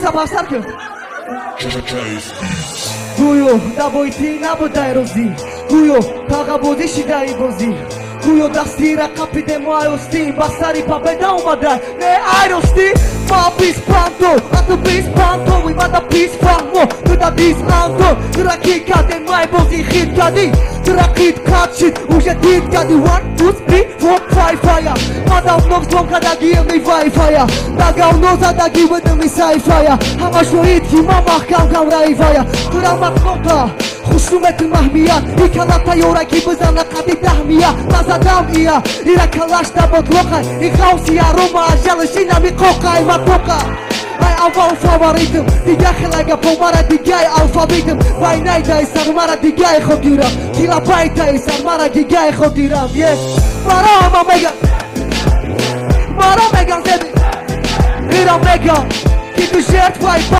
Sapasarkı Guyo daboiti naboda erozi Guyo kaga bozi shidai bozi Guyo dastira kapide moayosti Basari papeda umada Ne aerosti Ma bis panto Atu bis panto Imada bis famo Tuda dis anto Traki kade mai bozi hit kadi Trakit katshit Uje dit kadi 1, 2, 3, 4, 5 fire Mada unox tonka dagi mi wi-fi Daga unoza dagi with mi sci-fi Hamashoit ki mama kam raivaya Turamak nota خشومت المهمیت ایکالات یورا کی بزنه قدی دهمیه نزدم ایا ایرا کلاش نبودلوقه ای خوصیه روما جلشی نمی قوقه ای مطوقه ای اول فاوریتم دیگه خلقه پوماره دیگه الفابیتم بای نیده سرماره دیگه خود دیرم کلا بایده سرماره دیگه خود دیرم مرا میگن زدی ایرا میگن کی تو شرط بای